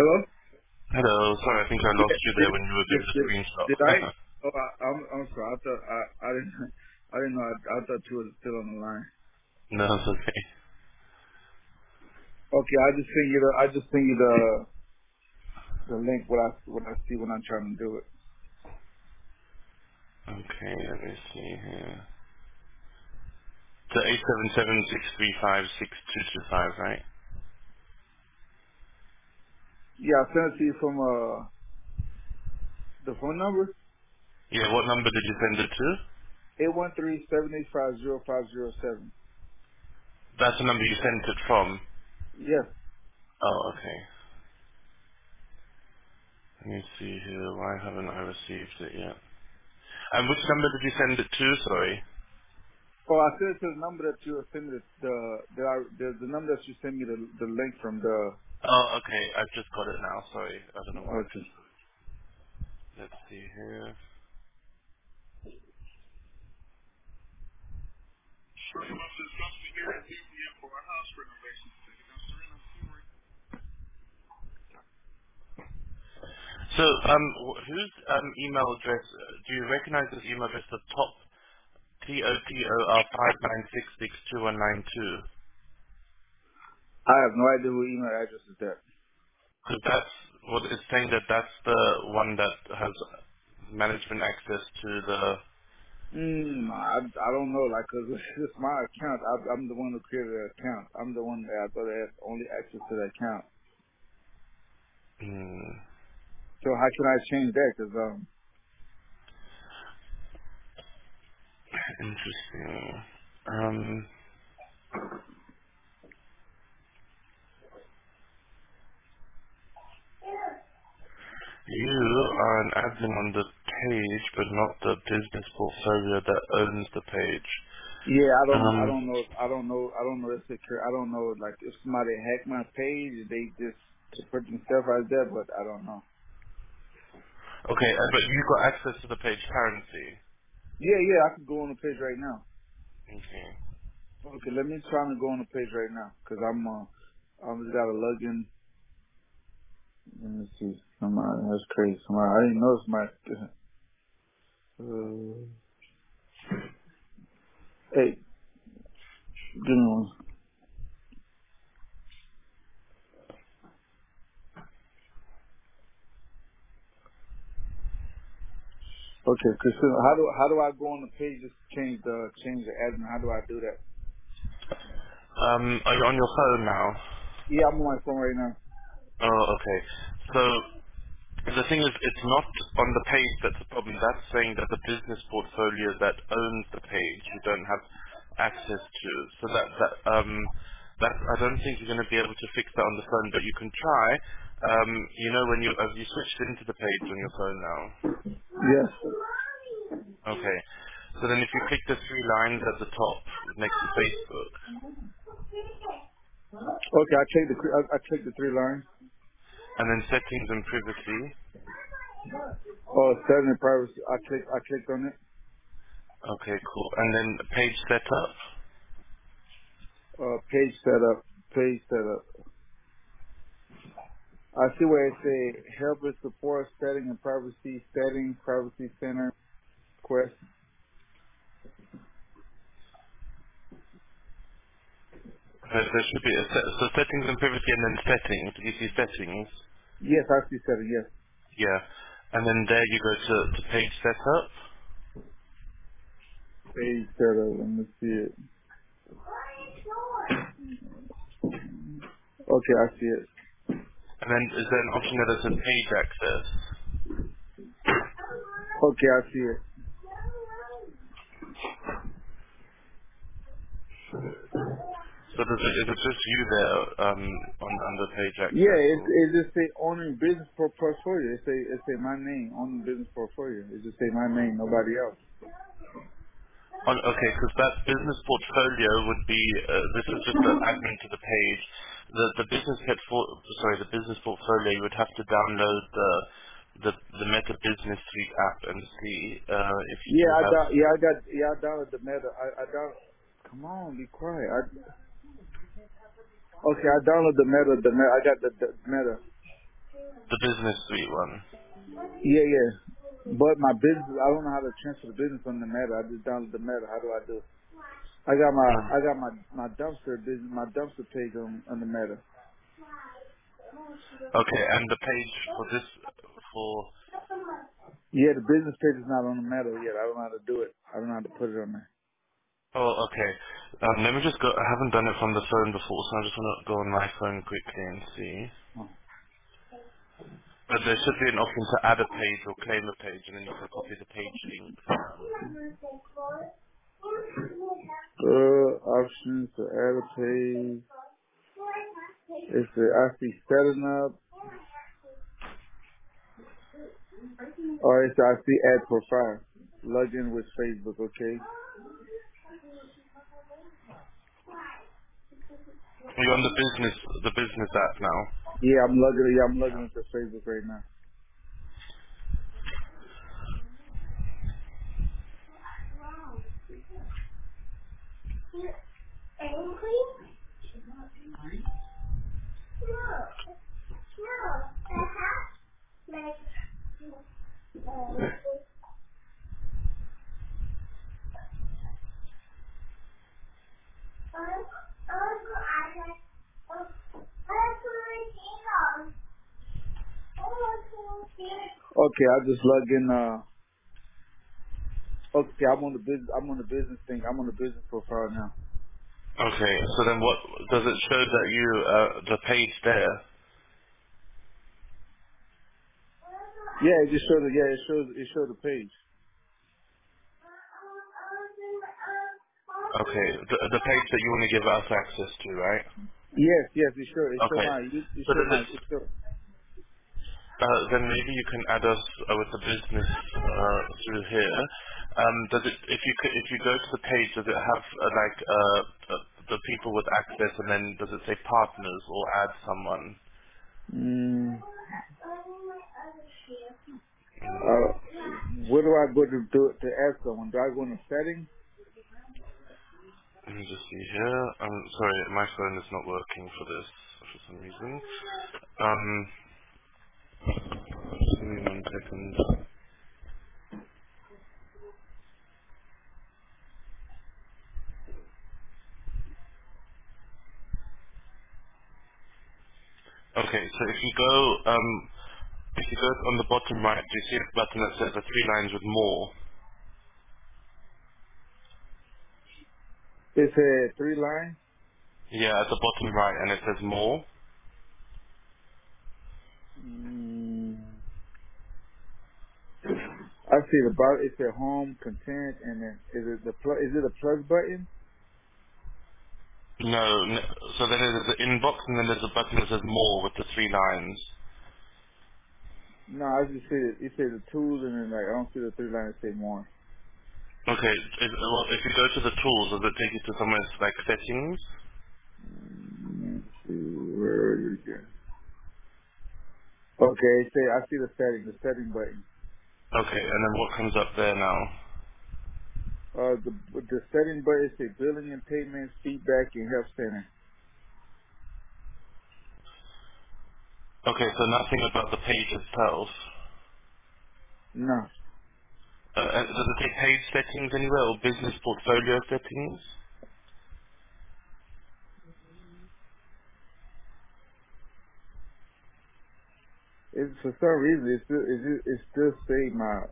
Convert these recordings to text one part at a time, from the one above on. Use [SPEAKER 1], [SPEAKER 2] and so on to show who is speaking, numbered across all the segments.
[SPEAKER 1] Hello?
[SPEAKER 2] Hello. Sorry, I think I lost
[SPEAKER 1] Yeah,
[SPEAKER 2] you there when you were
[SPEAKER 1] did,
[SPEAKER 2] doing the
[SPEAKER 1] did, did I?
[SPEAKER 2] screenshot.
[SPEAKER 1] Oh, I'm sorry. I thought I didn't I didn't know. I thought you were still on the line.
[SPEAKER 2] No, it's okay.
[SPEAKER 1] Okay, I just sent you the link. What I see when I'm trying to do it.
[SPEAKER 2] Okay, let me see here. So 877-635-6225, right?
[SPEAKER 1] Yeah, I sent it to you from the phone number
[SPEAKER 2] Yeah, what number did you send it to?
[SPEAKER 1] 813-785-0507.
[SPEAKER 2] That's the number you sent it from.
[SPEAKER 1] Yes.
[SPEAKER 2] Oh, okay. Let me see here. Why haven't I received it yet? And which number did you send it to? Sorry.
[SPEAKER 1] Oh, I sent it to the number that you sent me the number that you sent me the link from the.
[SPEAKER 2] Oh, okay. I've just got it now. Sorry. I don't know why.
[SPEAKER 1] Okay.
[SPEAKER 2] Let's see here. So, whose email address, do you recognize this email address, the top TOTOR 59662192?
[SPEAKER 1] I have no idea who email address is that.
[SPEAKER 2] Because that's what it's saying, that that's the one that has management access to the.
[SPEAKER 1] I don't know, like, cause it's my account. I'm the one who created the account. I'm the one that I thought I had only access to the account.
[SPEAKER 2] Hmm,
[SPEAKER 1] So how can I change that? Cause
[SPEAKER 2] interesting. Um, you are an admin on the page, but not the business portfolio that owns the page.
[SPEAKER 1] yeah,
[SPEAKER 2] Um,
[SPEAKER 1] I don't know if secure. I don't know, like, if somebody hacked my page, they just put themselves out there, but I don't know.
[SPEAKER 2] okay, but you got access to the page currently.
[SPEAKER 1] Yeah, I can go on the page right now.
[SPEAKER 2] Okay.
[SPEAKER 1] Okay, let me try to go on the page right now, cause I'm just gotta log in. Let me see. Somebody, that's crazy. Somebody, I didn't know somebody. Hey, give me one. Okay, Christina, how do I go on the page to change the admin? How do I do that?
[SPEAKER 2] Are you on your phone now?
[SPEAKER 1] Yeah, I'm on my phone right now.
[SPEAKER 2] Oh, okay. So the thing is, it's not on the page that's the problem. That's saying that the business portfolio that owns the page you don't have access to. So that I don't think you're going to be able to fix that on the phone, but you can try. You know, when you have you switched into the page on your phone now.
[SPEAKER 1] Yes.
[SPEAKER 2] Okay. So then if you click the three lines at the top next to Facebook,
[SPEAKER 1] Okay, I clicked the three lines.
[SPEAKER 2] and then settings and privacy.
[SPEAKER 1] Oh, setting and privacy. I clicked on it.
[SPEAKER 2] Okay, cool. And then page setup.
[SPEAKER 1] Page setup. Page setup. I see where it say help and support setting and privacy setting privacy center quest.
[SPEAKER 2] There should be so settings and privacy and then settings. Did you see settings?
[SPEAKER 1] Yes, I see setting. Yes.
[SPEAKER 2] Yeah. And then there you go to page setup.
[SPEAKER 1] Page setup. Let me see it. Okay, I see it.
[SPEAKER 2] And then is there an option that says page access?
[SPEAKER 1] Okay, I see it.
[SPEAKER 2] So is it just you there on under page
[SPEAKER 1] Yeah,
[SPEAKER 2] access? Or?
[SPEAKER 1] it just say owning business portfolio. It say my name, owning business portfolio. It just say my name, nobody else.
[SPEAKER 2] Okay, because that business portfolio would be, this is just an admin to the page. The business the business portfolio, you would have to download the Meta Business Suite app and see if you do have.
[SPEAKER 1] I downloaded the meta. I down. Come on, be quiet. Okay, I downloaded the meta. I got the meta.
[SPEAKER 2] The business suite one.
[SPEAKER 1] Yeah, yeah. But my business, I don't know how to transfer the business on the Meta. I just downloaded the Meta. How do I do it?
[SPEAKER 2] Mm.
[SPEAKER 1] I got my dumpster business, my dumpster page on the Meta.
[SPEAKER 2] Okay, and the page for this, for,
[SPEAKER 1] Yeah, the business page is not on the Meta yet. I don't know how to do it. I don't know how to put it on there.
[SPEAKER 2] oh, okay. Let me just go, I haven't done it from the phone before, so I just want to go on my phone quickly and see.
[SPEAKER 1] Oh.
[SPEAKER 2] But there should be an option to add a page or claim a page, and then you can copy the page link.
[SPEAKER 1] Options to add a page. It's the I see setting up. Or it's the I see add profile. Log in with Facebook, okay?
[SPEAKER 2] You're on the business app now.
[SPEAKER 1] Yeah, I'm logging into Facebook right now. Okay, I just log in. Okay, I'm on the business thing. I'm on the business profile now.
[SPEAKER 2] Okay, so then what, does it show that you, the page there?
[SPEAKER 1] Yeah, it just showed. It showed the page.
[SPEAKER 2] Okay, the page that you want to give us access to, right?
[SPEAKER 1] Yes, it showed.
[SPEAKER 2] Okay. So does it,
[SPEAKER 1] It showed.
[SPEAKER 2] then maybe you can add us with the business through here. Does it, if you go to the page, does it have the people with access, and then does it say partners or add someone?
[SPEAKER 1] Mm,
[SPEAKER 2] Mm,
[SPEAKER 1] where do I go to do it to add someone? Do I go in the settings?
[SPEAKER 2] let me just see here. Sorry, my phone is not working for this for some reason. Um, Give me 1 second. Okay, so if you go on the bottom right, do you see a button that says the 3 lines with more?
[SPEAKER 1] It said 3 lines.
[SPEAKER 2] Yeah, at the bottom right, and it says more.
[SPEAKER 1] Mm, I see the bottom. It said home content, and then is it a plus button?
[SPEAKER 2] No, so then there's the inbox, and then there's a button that says more with the 3 lines.
[SPEAKER 1] No, I just see it. It says the tools, and then like I don't see the 3 lines say more.
[SPEAKER 2] Okay, well, if you go to the tools, does it take you to somewhere like settings?
[SPEAKER 1] Let's see where are you again? Okay, it say I see the setting button.
[SPEAKER 2] Okay, and then what comes up there now?
[SPEAKER 1] The setting button say billing and payments, feedback, and help center.
[SPEAKER 2] Okay, so nothing about the page itself.
[SPEAKER 1] No,
[SPEAKER 2] Does it take page settings anywhere, or business portfolio settings?
[SPEAKER 1] it's for some reason it still say my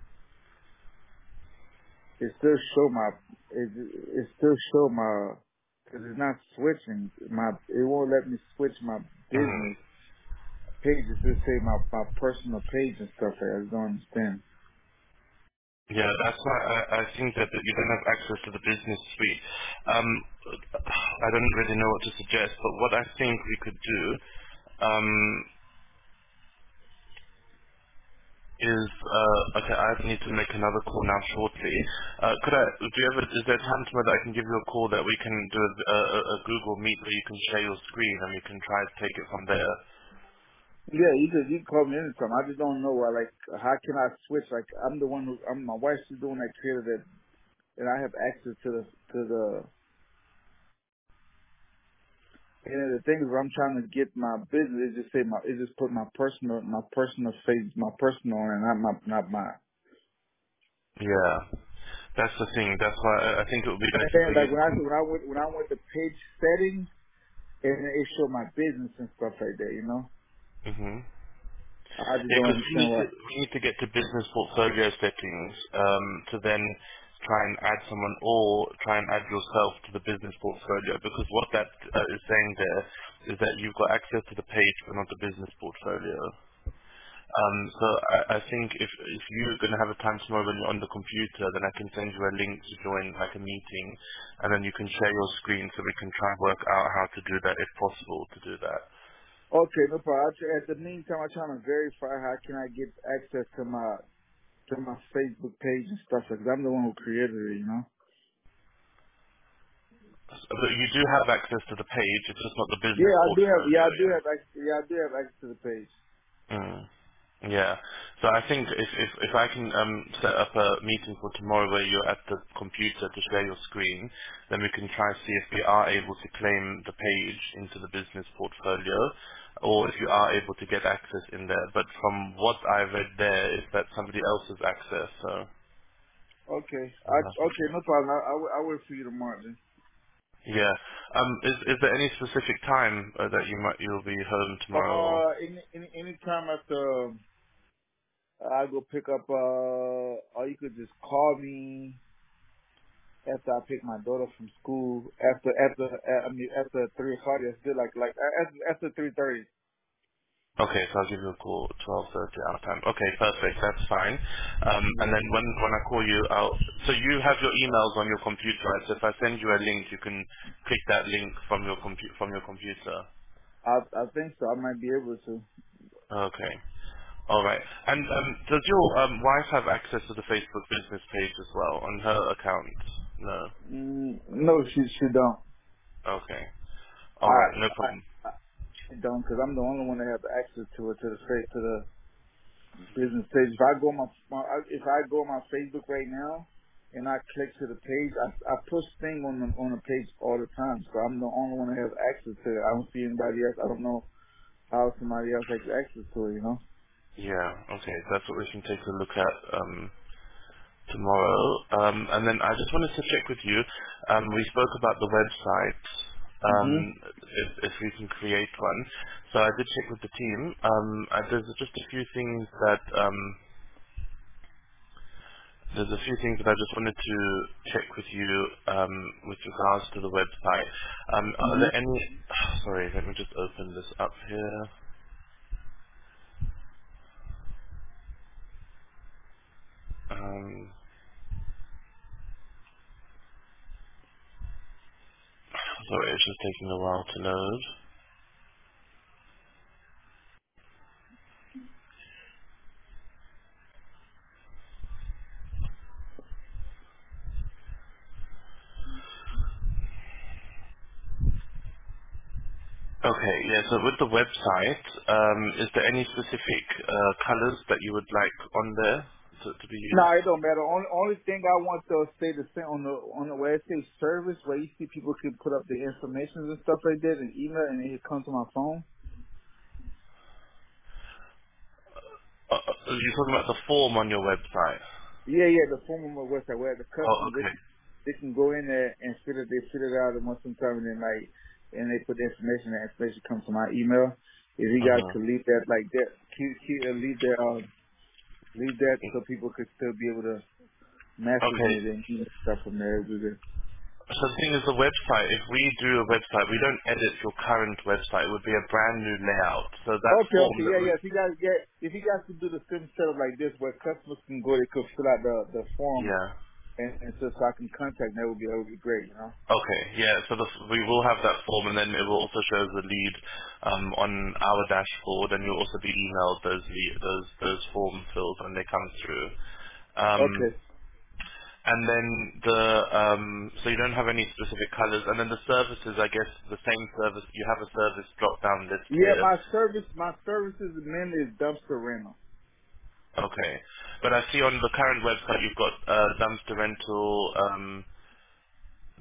[SPEAKER 1] it still show my it still show my because it's not switching my it won't let me switch my
[SPEAKER 2] Mhm.
[SPEAKER 1] business page. It still say my personal page and stuff. I just don't understand.
[SPEAKER 2] Yeah, that's why I think that you don't have access to the business suite. I don't really know what to suggest, but what I think we could do is, okay, I need to make another call now shortly. Is there a time tomorrow that I can give you a call that we can do a Google Meet where you can share your screen and we can try to take it from there?
[SPEAKER 1] Yeah, you can call me anytime. I just don't know why. Like, how can I switch? Like, I'm the one who my wife's the one that created that, and I have access to the And the thing is, when I'm trying to get my business, it just say it just put my personal face, my personal, and not mine.
[SPEAKER 2] Yeah, that's the thing. That's why I think it would be
[SPEAKER 1] And
[SPEAKER 2] better
[SPEAKER 1] then
[SPEAKER 2] for
[SPEAKER 1] like
[SPEAKER 2] you to.
[SPEAKER 1] when I went to page settings, and it showed my business and stuff like that. You know,
[SPEAKER 2] Mhm.
[SPEAKER 1] I just
[SPEAKER 2] Yeah,
[SPEAKER 1] don't
[SPEAKER 2] because
[SPEAKER 1] understand why.
[SPEAKER 2] we need to get to business portfolio settings to then try and add someone or try and add yourself to the business portfolio, because what that is saying there is that you've got access to the page but not the business portfolio. So I think if you're going to have a time tomorrow when you're on the computer, then I can send you a link to join like a meeting, and then you can share your screen so we can try and work out how to do that if possible to do that.
[SPEAKER 1] Okay, no problem. At the meantime, I'm trying to verify how can I get access to my Facebook page and stuff like that. I'm the one who created it. You know.
[SPEAKER 2] But you do have access to the page, it's just not the
[SPEAKER 1] Yeah,
[SPEAKER 2] business
[SPEAKER 1] I do have.
[SPEAKER 2] portfolio, yeah.
[SPEAKER 1] Yeah, I do have access to the page.
[SPEAKER 2] Mm. Yeah. So I think if I can set up a meeting for tomorrow where you're at the computer to share your screen, then we can try and see if we are able to claim the page into the business portfolio, or if you are able to get access in there. But from what I read there is that somebody else has access, so
[SPEAKER 1] Okay.
[SPEAKER 2] I'll have to
[SPEAKER 1] Okay,
[SPEAKER 2] check.
[SPEAKER 1] no problem. I'll wait for you tomorrow then.
[SPEAKER 2] Yeah. Is there any specific time that you'll be home tomorrow? Or?
[SPEAKER 1] Any time after I go pick up, or you could just call me after I pick my daughter from school. After 3:00, it's good. After 3:30.
[SPEAKER 2] Okay, so I'll give you a call 12:30 our time. Okay, perfect. That's fine. And
[SPEAKER 1] Yeah.
[SPEAKER 2] then when I call you, so you have your emails on your computer, right? So if I send you a link, you can click that link from your computer.
[SPEAKER 1] I think so. I might be able to.
[SPEAKER 2] Okay. All right. And does your wife have access to the Facebook business page as well on her account? No.
[SPEAKER 1] No, she don't.
[SPEAKER 2] Okay. All
[SPEAKER 1] I,
[SPEAKER 2] right. No
[SPEAKER 1] I,
[SPEAKER 2] problem.
[SPEAKER 1] I she don't because I'm the only one that have access to it, to the business page. If I go if I go on my Facebook right now and I click to the page, I push thing on the page all the time. So I'm the only one that has access to it. I don't see anybody else. I don't know how somebody else has access to it. You know.
[SPEAKER 2] Yeah. Okay. That's what we can take a look at. Tomorrow. And then I just wanted to check with you. We spoke about the website,
[SPEAKER 1] Mhm.
[SPEAKER 2] if we can create one. So I did check with the team. There's just a few things that I just wanted to check with you with regards to the website. Are
[SPEAKER 1] Mhm.
[SPEAKER 2] there any? Sorry, let me just open this up here. Um, Sorry, it's just taking a while to load. Okay, yeah, so with the website, is there any specific colors that you would like on there to be
[SPEAKER 1] No,
[SPEAKER 2] used?
[SPEAKER 1] it don't matter. Only thing I want to stay the same on the where it says service, where you see people can put up the information and stuff like that, and email, and it comes to my phone.
[SPEAKER 2] You're talking about the form on your website?
[SPEAKER 1] Yeah, yeah, the form of my website where the
[SPEAKER 2] Oh,
[SPEAKER 1] customer
[SPEAKER 2] okay.
[SPEAKER 1] they can go in there and fill it out and once sometime and then and they put the information. The information comes to my email. If you guys
[SPEAKER 2] Uh-huh.
[SPEAKER 1] could leave that like that, leave that so people could still be able to message
[SPEAKER 2] Okay.
[SPEAKER 1] me then stuff from there. It'd be good.
[SPEAKER 2] So the thing is, the website, if we do a website, we don't edit your current website. It would be a brand new layout. So that
[SPEAKER 1] Okay,
[SPEAKER 2] form
[SPEAKER 1] okay,
[SPEAKER 2] that
[SPEAKER 1] yeah,
[SPEAKER 2] we...
[SPEAKER 1] yeah. If you guys could do the same setup like this where customers can go, they could fill out the form
[SPEAKER 2] Yeah.
[SPEAKER 1] and so I can contact them, that would be great, you know.
[SPEAKER 2] Okay, yeah, so we will have that form, and then it will also show the lead on our dashboard, and you'll also be emailed those form fills when they come through.
[SPEAKER 1] Okay.
[SPEAKER 2] And then so you don't have any specific colors, and then the services, I guess the same service. You have a service drop down list
[SPEAKER 1] Yeah,
[SPEAKER 2] here.
[SPEAKER 1] my services mainly is dumpster rental.
[SPEAKER 2] Okay, but I see on the current website you've got dumpster rental.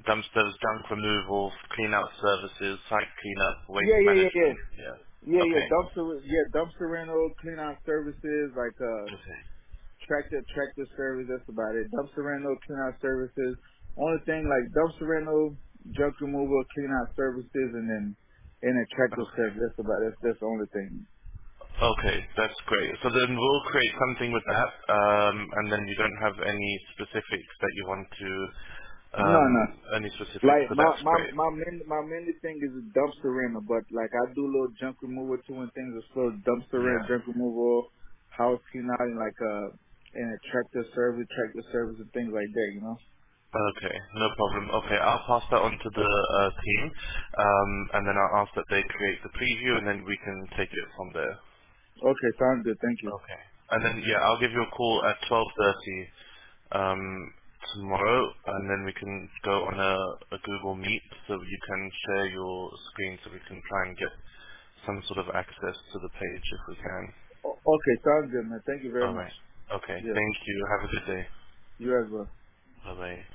[SPEAKER 2] dumpsters, junk removal, clean out services, site cleanup, waste
[SPEAKER 1] Yeah, yeah, yeah, yeah.
[SPEAKER 2] management. Yeah.
[SPEAKER 1] Yeah, yeah,
[SPEAKER 2] Okay.
[SPEAKER 1] dumpster rental, clean out services, like
[SPEAKER 2] Okay.
[SPEAKER 1] tractor service. That's about it. Dumpster rental, clean out services. Only thing like dumpster rental, junk removal, clean out services, and a tractor
[SPEAKER 2] Okay.
[SPEAKER 1] service. That's the only thing.
[SPEAKER 2] Okay, that's great. So then we'll create something with that, and then you don't have any specifics that you want to,
[SPEAKER 1] No, no.
[SPEAKER 2] any specifics.
[SPEAKER 1] Like
[SPEAKER 2] So that's great.
[SPEAKER 1] my main thing is a dumpster rental, but like I do a little junk removal too when things are slow. Dumpster rental,
[SPEAKER 2] Yeah.
[SPEAKER 1] junk removal, house clean out, and like and a tractor service, and things like that. You know.
[SPEAKER 2] Okay, no problem. Okay, I'll pass that on to the team, and then I'll ask that they create the preview, and then we can take it from there.
[SPEAKER 1] Okay, sounds good. Thank you.
[SPEAKER 2] Okay. And then yeah, I'll give you a call at 12:30 tomorrow, and then we can go on a Google Meet so you can share your screen so we can try and get some sort of access to the page if we can.
[SPEAKER 1] Okay, sounds good, man. Thank you very
[SPEAKER 2] All
[SPEAKER 1] much.
[SPEAKER 2] right. Okay.
[SPEAKER 1] Yeah,
[SPEAKER 2] Thank you. Have a good day.
[SPEAKER 1] you as well.
[SPEAKER 2] Bye bye.